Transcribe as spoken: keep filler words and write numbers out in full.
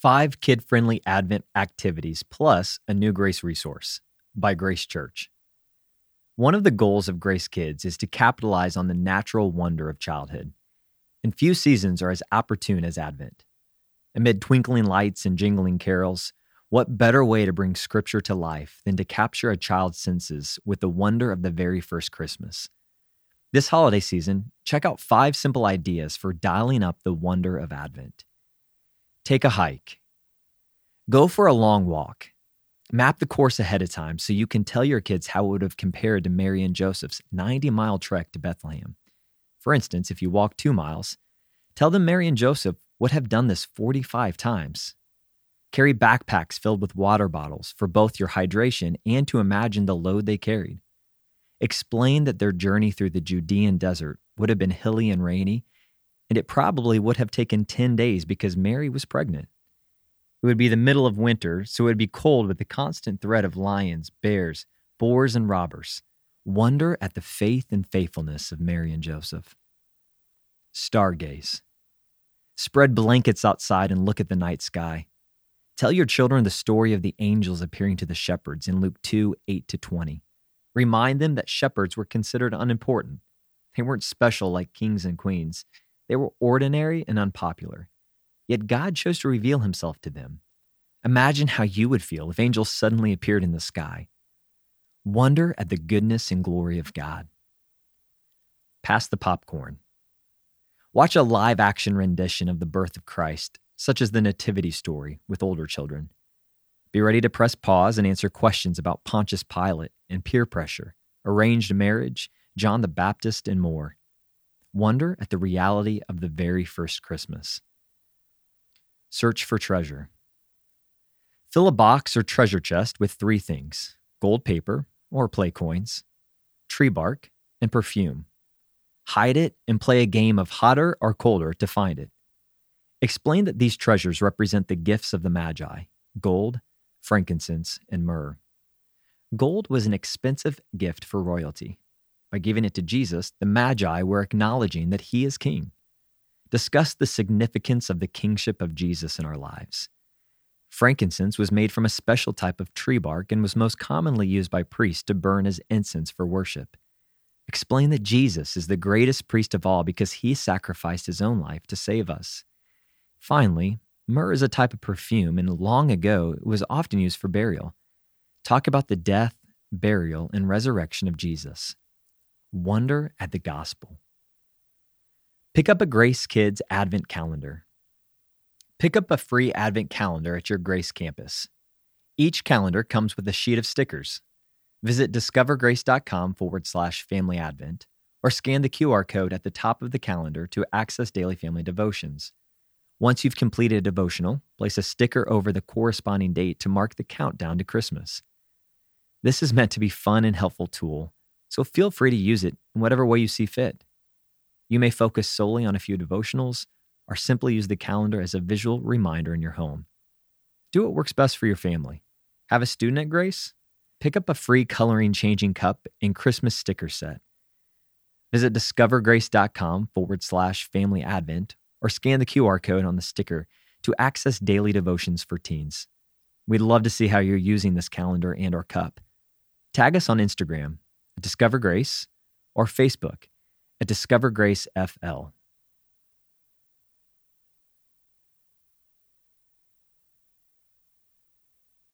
Five kid-friendly Advent activities plus a new Grace resource by Grace Church. One of the goals of Grace Kids is to capitalize on the natural wonder of childhood, and few seasons are as opportune as Advent. Amid twinkling lights and jingling carols, what better way to bring Scripture to life than to capture a child's senses with the wonder of the very first Christmas? This holiday season, check out five simple ideas for dialing up the wonder of Advent. Take a hike. Go for a long walk. Map the course ahead of time so you can tell your kids how it would have compared to Mary and Joseph's ninety-mile trek to Bethlehem. For instance, if you walk two miles, tell them Mary and Joseph would have done this forty-five times. Carry backpacks filled with water bottles for both your hydration and to imagine the load they carried. Explain that their journey through the Judean desert would have been hilly and rainy, and it probably would have taken ten days because Mary was pregnant. It would be the middle of winter, so it would be cold with the constant threat of lions, bears, boars, and robbers. Wonder at the faith and faithfulness of Mary and Joseph. Stargaze. Spread blankets outside and look at the night sky. Tell your children the story of the angels appearing to the shepherds in Luke two, eight to twenty. Remind them that shepherds were considered unimportant. They weren't special like kings and queens. They were ordinary and unpopular. Yet God chose to reveal himself to them. Imagine how you would feel if angels suddenly appeared in the sky. Wonder at the goodness and glory of God. Pass the popcorn. Watch a live-action rendition of the birth of Christ, such as the Nativity story, with older children. Be ready to press pause and answer questions about Pontius Pilate and peer pressure, arranged marriage, John the Baptist, and more. Wonder at the reality of the very first Christmas. Search for treasure. Fill a box or treasure chest with three things: gold paper or play coins, tree bark, and perfume. Hide it and play a game of hotter or colder to find it. Explain that these treasures represent the gifts of the Magi: gold, frankincense, and myrrh. Gold was an expensive gift for royalty. By giving it to Jesus, the Magi were acknowledging that he is king. Discuss the significance of the kingship of Jesus in our lives. Frankincense was made from a special type of tree bark and was most commonly used by priests to burn as incense for worship. Explain that Jesus is the greatest priest of all because he sacrificed his own life to save us. Finally, myrrh is a type of perfume, and long ago it was often used for burial. Talk about the death, burial, and resurrection of Jesus. Wonder at the gospel. Pick up a Grace Kids Advent calendar. Pick up a free Advent calendar at your Grace campus. Each calendar comes with a sheet of stickers. Visit discovergrace.com forward slash family advent or scan the Q R code at the top of the calendar to access daily family devotions. Once you've completed a devotional, place a sticker over the corresponding date to mark the countdown to Christmas. This is meant to be a fun and helpful tool, so feel free to use it in whatever way you see fit. You may focus solely on a few devotionals or simply use the calendar as a visual reminder in your home. Do what works best for your family. Have a student at Grace? Pick up a free coloring changing cup and Christmas sticker set. Visit discovergrace.com forward slash family advent or scan the Q R code on the sticker to access daily devotions for teens. We'd love to see how you're using this calendar and or cup. Tag us on Instagram at Discover Grace or Facebook at Discover Grace F L.